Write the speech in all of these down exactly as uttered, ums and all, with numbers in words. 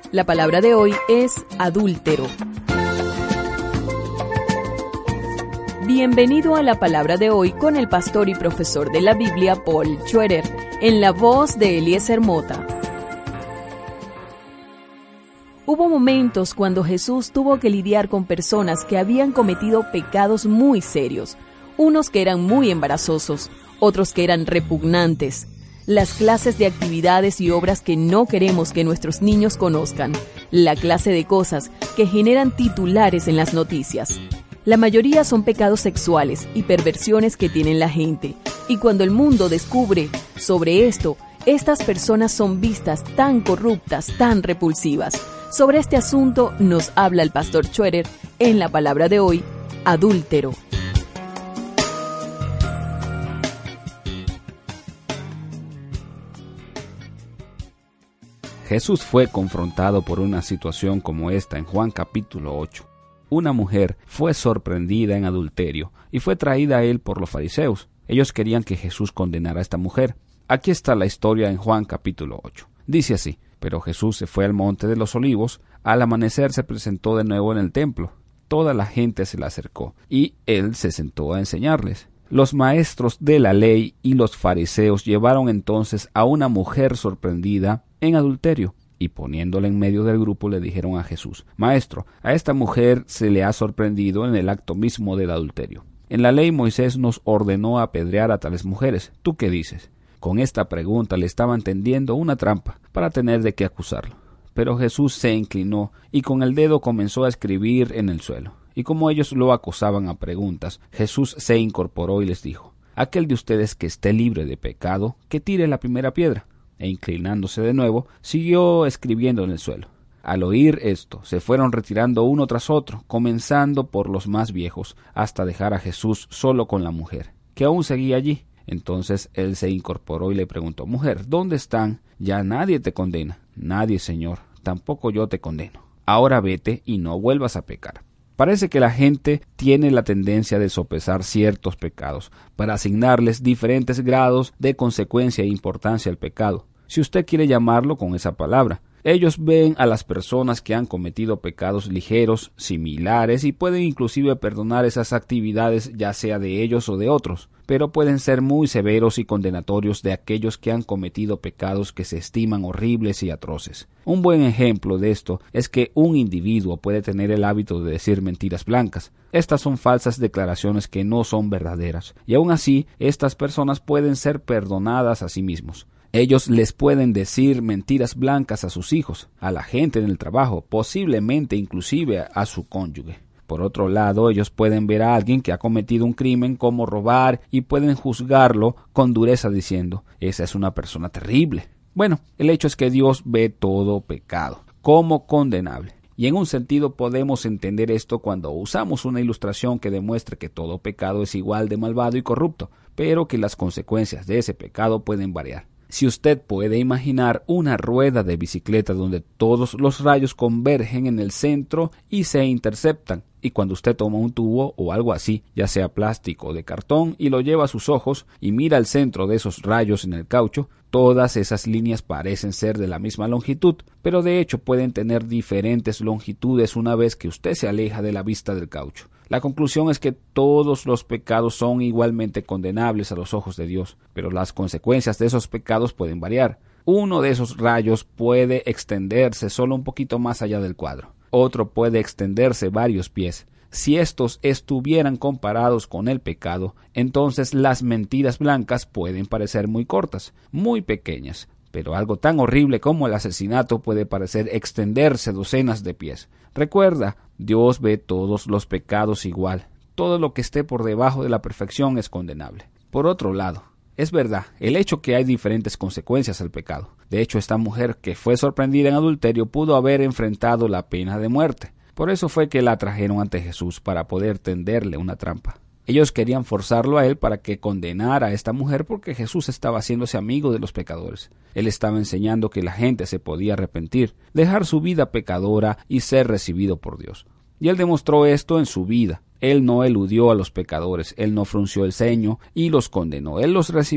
La palabra de hoy es adúltero. Bienvenido a la palabra de hoy con el pastor y profesor de la Biblia, Paul Schroeder, en la voz de Eliezer Mota. Hubo momentos cuando Jesús tuvo que lidiar con personas que habían cometido pecados muy serios, unos que eran muy embarazosos, otros que eran repugnantes. Las clases de actividades y obras que no queremos que nuestros niños conozcan, la clase de cosas que generan titulares en las noticias. La mayoría son pecados sexuales y perversiones que tienen la gente, y cuando el mundo descubre sobre esto, estas personas son vistas tan corruptas, tan repulsivas. Sobre este asunto nos habla el pastor Schroeder en la palabra de hoy, adúltero. Jesús fue confrontado por una situación como esta en Juan capítulo ocho. Una mujer fue sorprendida en adulterio y fue traída a él por los fariseos. Ellos querían que Jesús condenara a esta mujer. Aquí está la historia en Juan capítulo ocho. Dice así: pero Jesús se fue al monte de los olivos. Al amanecer se presentó de nuevo en el templo. Toda la gente se le acercó y él se sentó a enseñarles. Los maestros de la ley y los fariseos llevaron entonces a una mujer sorprendida en adulterio, y poniéndola en medio del grupo le dijeron a Jesús: Maestro, a esta mujer se le ha sorprendido en el acto mismo del adulterio. En la ley Moisés nos ordenó apedrear a tales mujeres. ¿Tú qué dices? Con esta pregunta le estaban tendiendo una trampa para tener de qué acusarlo. Pero Jesús se inclinó y con el dedo comenzó a escribir en el suelo. Y como ellos lo acosaban a preguntas, Jesús se incorporó y les dijo: Aquel de ustedes que esté libre de pecado, que tire la primera piedra. E inclinándose de nuevo, siguió escribiendo en el suelo. Al oír esto, se fueron retirando uno tras otro, comenzando por los más viejos, hasta dejar a Jesús solo con la mujer, que aún seguía allí. Entonces él se incorporó y le preguntó: Mujer, ¿dónde están? Ya nadie te condena. Nadie, Señor, tampoco yo te condeno. Ahora vete y no vuelvas a pecar. Parece que la gente tiene la tendencia de sopesar ciertos pecados para asignarles diferentes grados de consecuencia e importancia al pecado, si usted quiere llamarlo con esa palabra. Ellos ven a las personas que han cometido pecados ligeros, similares, y pueden inclusive perdonar esas actividades, ya sea de ellos o de otros, pero pueden ser muy severos y condenatorios de aquellos que han cometido pecados que se estiman horribles y atroces. Un buen ejemplo de esto es que un individuo puede tener el hábito de decir mentiras blancas. Estas son falsas declaraciones que no son verdaderas, y aún así, estas personas pueden ser perdonadas a sí mismos. Ellos les pueden decir mentiras blancas a sus hijos, a la gente en el trabajo, posiblemente inclusive a su cónyuge. Por otro lado, ellos pueden ver a alguien que ha cometido un crimen como robar y pueden juzgarlo con dureza diciendo: esa es una persona terrible. Bueno, el hecho es que Dios ve todo pecado como condenable. Y en un sentido podemos entender esto cuando usamos una ilustración que demuestre que todo pecado es igual de malvado y corrupto, pero que las consecuencias de ese pecado pueden variar. Si usted puede imaginar una rueda de bicicleta donde todos los rayos convergen en el centro y se interceptan, y cuando usted toma un tubo o algo así, ya sea plástico o de cartón, y lo lleva a sus ojos y mira el centro de esos rayos en el caucho, todas esas líneas parecen ser de la misma longitud, pero de hecho pueden tener diferentes longitudes una vez que usted se aleja de la vista del caucho. La conclusión es que todos los pecados son igualmente condenables a los ojos de Dios, pero las consecuencias de esos pecados pueden variar. Uno de esos rayos puede extenderse solo un poquito más allá del cuadro. Otro puede extenderse varios pies. Si estos estuvieran comparados con el pecado, entonces las mentiras blancas pueden parecer muy cortas, muy pequeñas, pero algo tan horrible como el asesinato puede parecer extenderse docenas de pies. Recuerda, Dios ve todos los pecados igual. Todo lo que esté por debajo de la perfección es condenable. Por otro lado, es verdad el hecho que hay diferentes consecuencias al pecado. De hecho, esta mujer que fue sorprendida en adulterio pudo haber enfrentado la pena de muerte. Por eso fue que la trajeron ante Jesús para poder tenderle una trampa. Ellos querían forzarlo a él para que condenara a esta mujer porque Jesús estaba haciéndose amigo de los pecadores. Él estaba enseñando que la gente se podía arrepentir, dejar su vida pecadora y ser recibido por Dios. Y él demostró esto en su vida. Él no eludió a los pecadores, él no frunció el ceño y los condenó, él los recibió.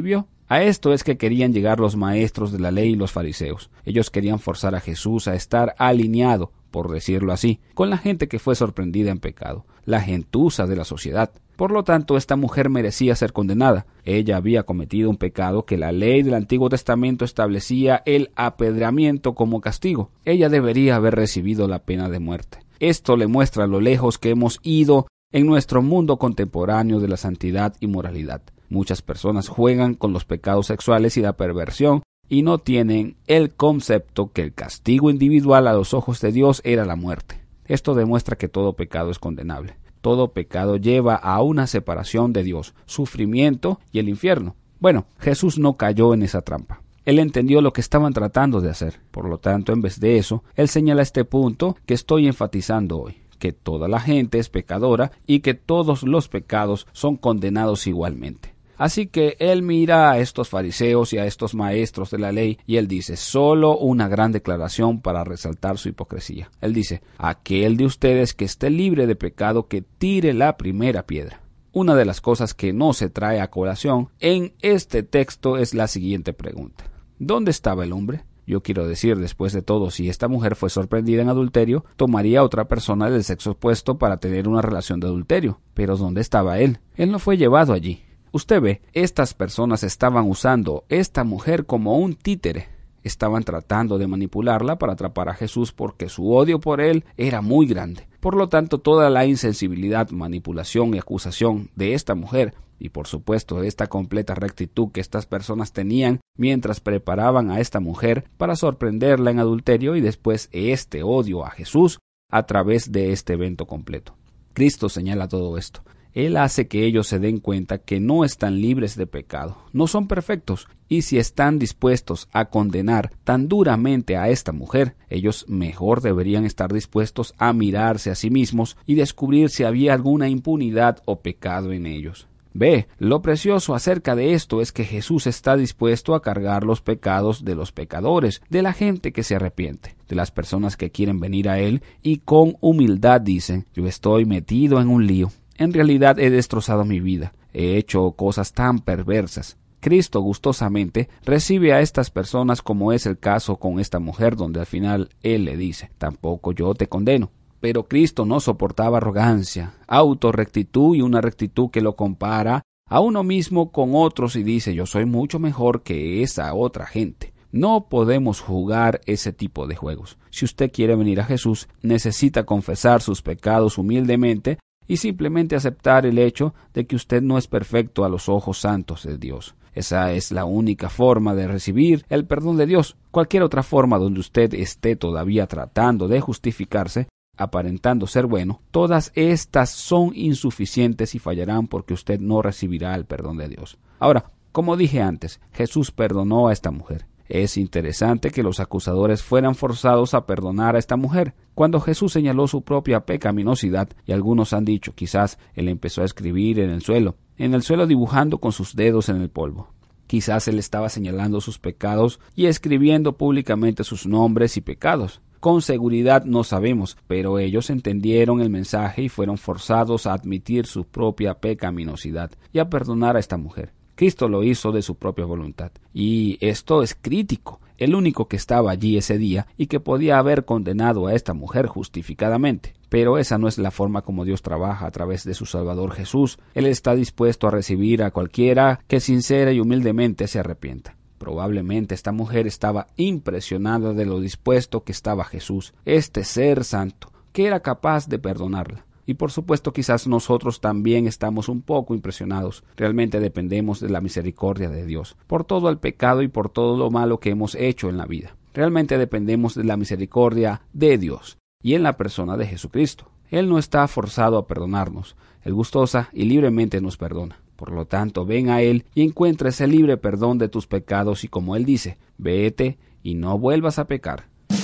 A esto es que querían llegar los maestros de la ley y los fariseos. Ellos querían forzar a Jesús a estar alineado, por decirlo así, con la gente que fue sorprendida en pecado, la gentuza de la sociedad. Por lo tanto, esta mujer merecía ser condenada. Ella había cometido un pecado que la ley del Antiguo Testamento establecía el apedreamiento como castigo. Ella debería haber recibido la pena de muerte. Esto le muestra lo lejos que hemos ido en nuestro mundo contemporáneo de la santidad y moralidad. Muchas personas juegan con los pecados sexuales y la perversión y no tienen el concepto que el castigo individual a los ojos de Dios era la muerte. Esto demuestra que todo pecado es condenable. Todo pecado lleva a una separación de Dios, sufrimiento y el infierno. Bueno, Jesús no cayó en esa trampa. Él entendió lo que estaban tratando de hacer. Por lo tanto, en vez de eso, él señala este punto que estoy enfatizando hoy, que toda la gente es pecadora y que todos los pecados son condenados igualmente. Así que él mira a estos fariseos y a estos maestros de la ley y él dice solo una gran declaración para resaltar su hipocresía. Él dice, aquel de ustedes que esté libre de pecado que tire la primera piedra. Una de las cosas que no se trae a colación en este texto es la siguiente pregunta. ¿Dónde estaba el hombre? Yo quiero decir, después de todo, si esta mujer fue sorprendida en adulterio, tomaría a otra persona del sexo opuesto para tener una relación de adulterio. Pero ¿dónde estaba él? Él no fue llevado allí. Usted ve, estas personas estaban usando esta mujer como un títere. Estaban tratando de manipularla para atrapar a Jesús porque su odio por él era muy grande. Por lo tanto, toda la insensibilidad, manipulación y acusación de esta mujer, y por supuesto esta completa rectitud que estas personas tenían mientras preparaban a esta mujer para sorprenderla en adulterio y después este odio a Jesús a través de este evento completo. Cristo señala todo esto. Él hace que ellos se den cuenta que no están libres de pecado, no son perfectos, y si están dispuestos a condenar tan duramente a esta mujer, ellos mejor deberían estar dispuestos a mirarse a sí mismos y descubrir si había alguna impunidad o pecado en ellos. Ve, lo precioso acerca de esto es que Jesús está dispuesto a cargar los pecados de los pecadores, de la gente que se arrepiente, de las personas que quieren venir a Él y con humildad dicen, yo estoy metido en un lío. En realidad he destrozado mi vida, he hecho cosas tan perversas. Cristo gustosamente recibe a estas personas como es el caso con esta mujer donde al final Él le dice, tampoco yo te condeno. Pero Cristo no soportaba arrogancia, autorrectitud y una rectitud que lo compara a uno mismo con otros y dice yo soy mucho mejor que esa otra gente. No podemos jugar ese tipo de juegos. Si usted quiere venir a Jesús, necesita confesar sus pecados humildemente y simplemente aceptar el hecho de que usted no es perfecto a los ojos santos de Dios. Esa es la única forma de recibir el perdón de Dios. Cualquier otra forma donde usted esté todavía tratando de justificarse, aparentando ser bueno, todas estas son insuficientes y fallarán porque usted no recibirá el perdón de Dios. Ahora, como dije antes, Jesús perdonó a esta mujer. Es interesante que los acusadores fueran forzados a perdonar a esta mujer, cuando Jesús señaló su propia pecaminosidad, y algunos han dicho, quizás él empezó a escribir en el suelo, en el suelo dibujando con sus dedos en el polvo. Quizás él estaba señalando sus pecados y escribiendo públicamente sus nombres y pecados. Con seguridad no sabemos, pero ellos entendieron el mensaje y fueron forzados a admitir su propia pecaminosidad y a perdonar a esta mujer. Cristo lo hizo de su propia voluntad. Y esto es crítico. El único que estaba allí ese día y que podía haber condenado a esta mujer justificadamente. Pero esa no es la forma como Dios trabaja a través de su Salvador Jesús. Él está dispuesto a recibir a cualquiera que sincera y humildemente se arrepienta. Probablemente esta mujer estaba impresionada de lo dispuesto que estaba Jesús, este ser santo, que era capaz de perdonarla. Y por supuesto quizás nosotros también estamos un poco impresionados. Realmente dependemos de la misericordia de Dios, por todo el pecado y por todo lo malo que hemos hecho en la vida. Realmente dependemos de la misericordia de Dios y en la persona de Jesucristo. Él no está forzado a perdonarnos. Él gustosa y libremente nos perdona. Por lo tanto, ven a Él y encuentra ese libre perdón de tus pecados y como Él dice, vete y no vuelvas a pecar.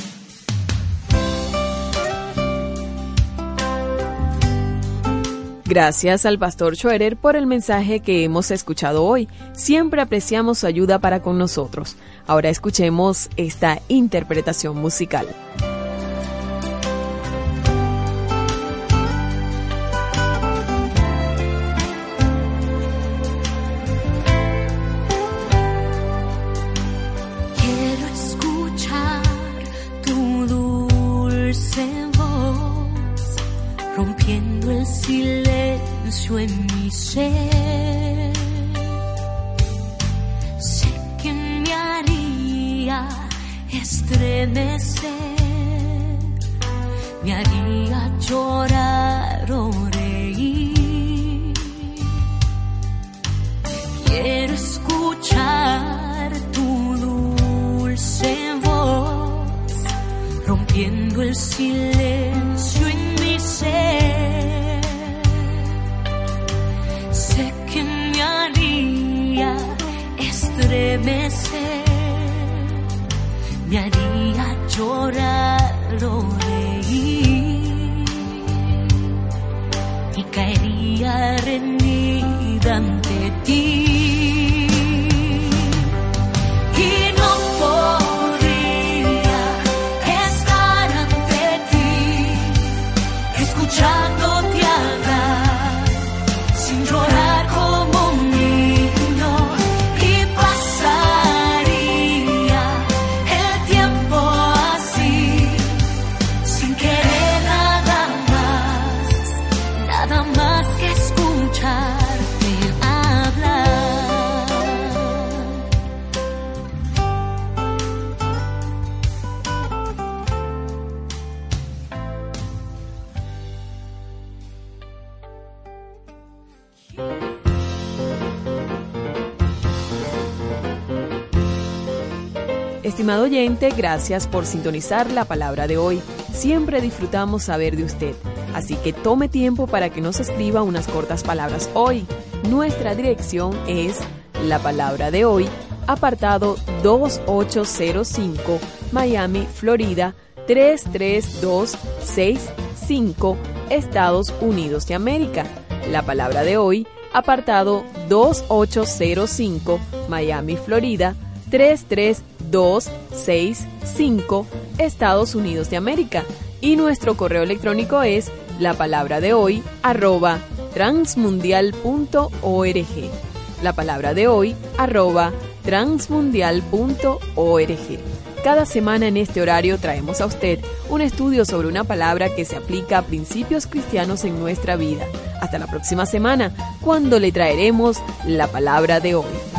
Gracias al pastor Schroeder por el mensaje que hemos escuchado hoy. Siempre apreciamos su ayuda para con nosotros. Ahora escuchemos esta interpretación musical. silencio en mi ser. Sé que me haría estremecer, me haría llorar o reír. Quiero escuchar tu dulce voz, rompiendo el silencio en mi ser. Sé que me haría estremecer, me haría llorar o reír, y caería rendida ante ti. Escuchándote hablar, sin llorar como un niño, y pasaría el tiempo así, sin querer nada más, nada más que escucharte hablar. Estimado oyente, gracias por sintonizar la palabra de hoy. Siempre disfrutamos saber de usted, así que tome tiempo para que nos escriba unas cortas palabras hoy. Nuestra dirección es La Palabra de Hoy, apartado dos ocho cero cinco, Miami, Florida tres tres dos seis cinco, Estados Unidos de América. La Palabra de Hoy, apartado dos ocho cero cinco, Miami, Florida tres tres dos seis cinco, Estados Unidos de América. Y nuestro correo electrónico es la palabra de hoy arroba transmundial punto org. La palabra de hoy arroba transmundial punto org. Cada semana en este horario traemos a usted un estudio sobre una palabra que se aplica a principios cristianos en nuestra vida. Hasta la próxima semana, cuando le traeremos la palabra de hoy.